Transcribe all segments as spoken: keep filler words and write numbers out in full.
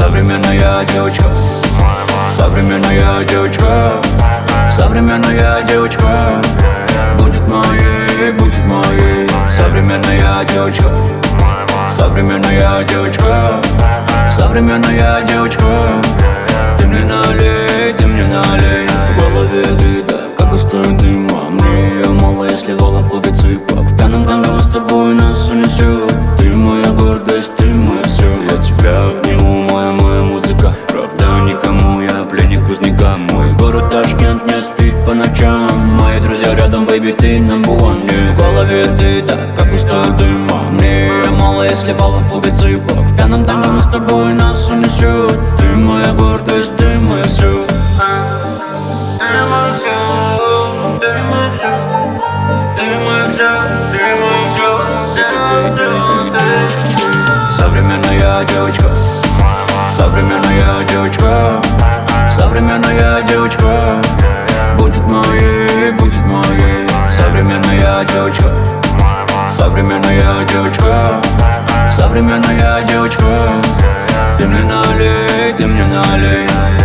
Современная девочка, современная девочка, современная девочка будет моей, будет моей. Современная девочка, современная девочка, современная девочка. Ты мне налей, ты мне налей. В голове ты так, как густой дым. А мне ее мало, если вола в клубе цыпок. В пьяном танго мы с тобой нас унесет. Ты моя гордость, ты мое все. Я тебя обниму, моя, моя музыка. Правда, никому я пленник кузнека. Мой город Ташкент не спит по ночам. Мои друзья рядом, бэйби, ты number one. В голове ты так, как густой дым. А мне ее мало, если вола в клубе цыпок. В пьяном танго мы с тобой нас унесет. Ты моя гордость, ты мое все. Ты мое все, ты мое все, ты мое все, ты мое все, ты мое все. Современная девочка, современная девочка, современная девочка будет моей, будет моей. Современная девочка, современная девочка, современная девочка. Ты мне налей, ты мне налей.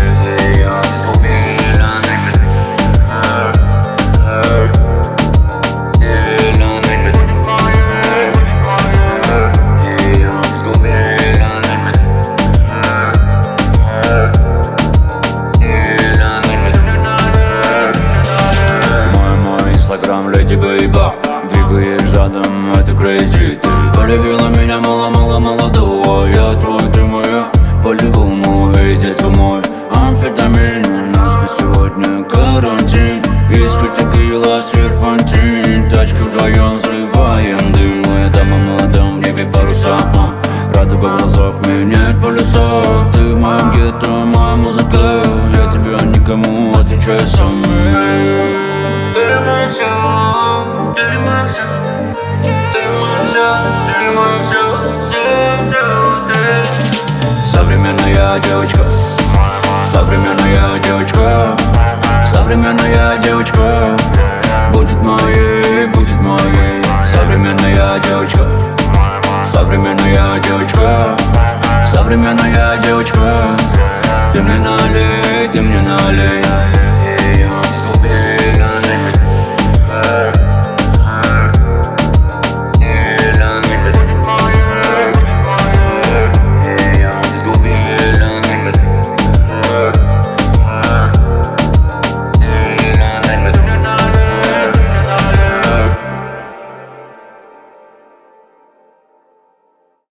Леди бейба, двигаешь задом, это crazy. Ты полюбила меня мало-мало молодого. Я твой, ты моя, по-любому. Эй, детка мой, амфетамин. У нас на сегодня карантин. Искать текила, серпантин. Тачку вдвоем взрываем дым. Моя дама в молодом небе паруса. Радуга в глазах меняет полюса. Ты в моем гетто, моя музыка. Я тебя никому отвечаю сам. Ты мое все, ты мое все, ты мое все, ты мое все, ты, ты. Современная девочка, современная девочка, современная девочка будет моей, будет моей. Современная девочка, современная девочка, современная девочка. Ты мне налей, ты мне налей.